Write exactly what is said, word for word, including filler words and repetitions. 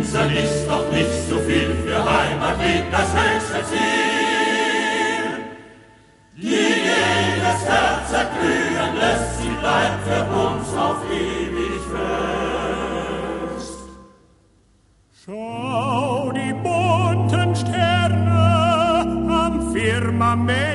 Insel ist doch nicht so viel, für Heimat liegt das höchste Ziel. Die jedes Herz erglühen lässt, sie bleibt für uns auf ewig fest. Schau die bunten Sterne am Firmament,